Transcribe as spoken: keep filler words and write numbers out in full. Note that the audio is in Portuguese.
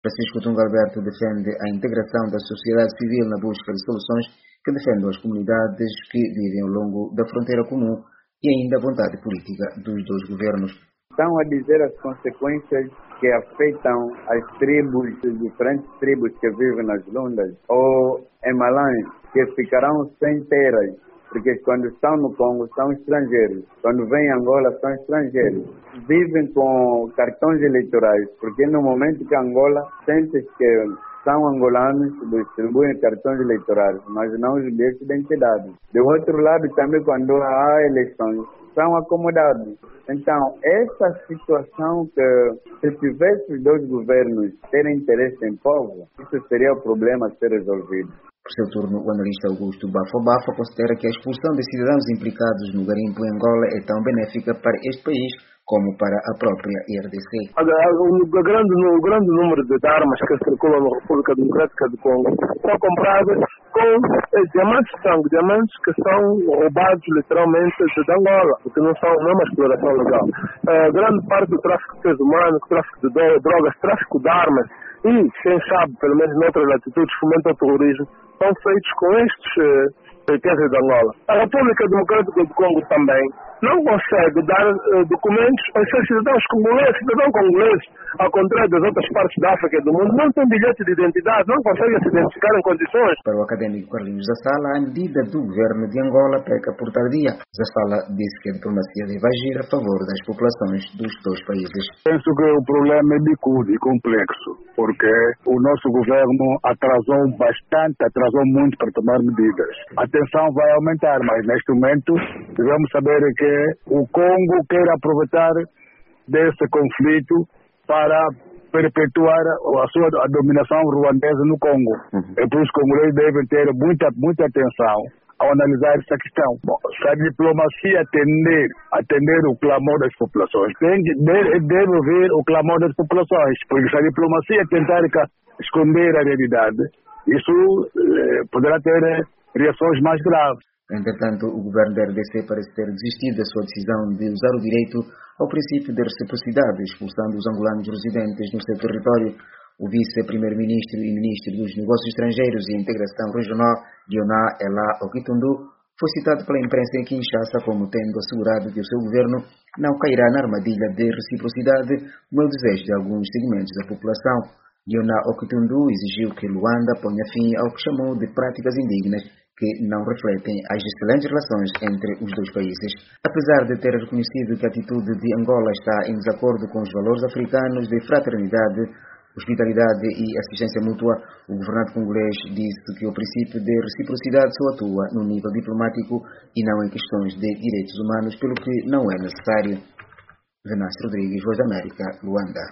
Francisco Tunga Alberto defende a integração da sociedade civil na busca de soluções que defendam as comunidades que vivem ao longo da fronteira comum e ainda a vontade política dos dois governos. Estão a dizer as consequências que afetam as tribos, as diferentes tribos que vivem nas Lundas ou em Malães, que ficarão sem terras, porque quando estão no Congo são estrangeiros, quando vêm em Angola são estrangeiros. Vivem com cartões eleitorais, porque no momento que Angola sente que são angolanos, distribuem cartões eleitorais, mas não os bilhetes de identidade. Do outro lado, também, quando há eleições, são acomodados. Então, essa situação que, se tivesse os dois governos terem interesse em povo, isso seria o problema a ser resolvido. Por seu turno, o analista Augusto Bafo Bafo considera que a expulsão de cidadãos implicados no garimpo em Angola é tão benéfica para este país como para a própria R D C. O grande, o grande número de armas que circulam na República Democrática do Congo são compradas com diamantes de sangue, diamantes que são roubados literalmente de Angola, porque não são não é uma exploração legal. A grande parte do tráfico de seres humanos, tráfico de drogas, tráfico de armas e, quem sabe, pelo menos noutras latitudes, fomento ao terrorismo, são feitos com estes riquezas de Angola. A República Democrática do Congo também não consegue dar uh, documentos aos seus cidadãos congoleses, cidadãos congoleses, ao contrário das outras partes da África e do mundo, não têm bilhete de identidade, não conseguem se identificar em condições. Para o académico Carlinhos Zassala, a medida do governo de Angola peca por tardia. Zassala disse que a diplomacia deve agir a favor das populações dos dois países. Penso que o problema é bicudo e complexo, porque o nosso governo atrasou bastante, atrasou muito para tomar medidas. A tensão vai aumentar, mas neste momento devemos saber que o Congo quer aproveitar desse conflito para perpetuar a sua a dominação ruandesa no Congo. Uhum. É por isso que os congoleses devem ter muita, muita atenção ao analisar essa questão. Bom, se a diplomacia atender, atender o clamor das populações, tem que, deve, deve ouvir o clamor das populações, porque se a diplomacia tentar esconder a realidade, isso eh, poderá ter reações mais graves. Entretanto, o governo da R D C parece ter desistido da sua decisão de usar o direito ao princípio de reciprocidade, expulsando os angolanos residentes no seu território. O vice-primeiro-ministro e ministro dos Negócios Estrangeiros e Integração Regional, Dioná Elá Okitundu, foi citado pela imprensa em Kinshasa como tendo assegurado que o seu governo não cairá na armadilha de reciprocidade, como é o desejo de alguns segmentos da população. Dioná Okitundu exigiu que Luanda ponha fim ao que chamou de práticas indignas que não refletem as excelentes relações entre os dois países. Apesar de ter reconhecido que a atitude de Angola está em desacordo com os valores africanos de fraternidade, hospitalidade e assistência mútua, o governante congolês disse que o princípio de reciprocidade só atua no nível diplomático e não em questões de direitos humanos, pelo que não é necessário. Venâncio Rodrigues, Voz da América, Luanda.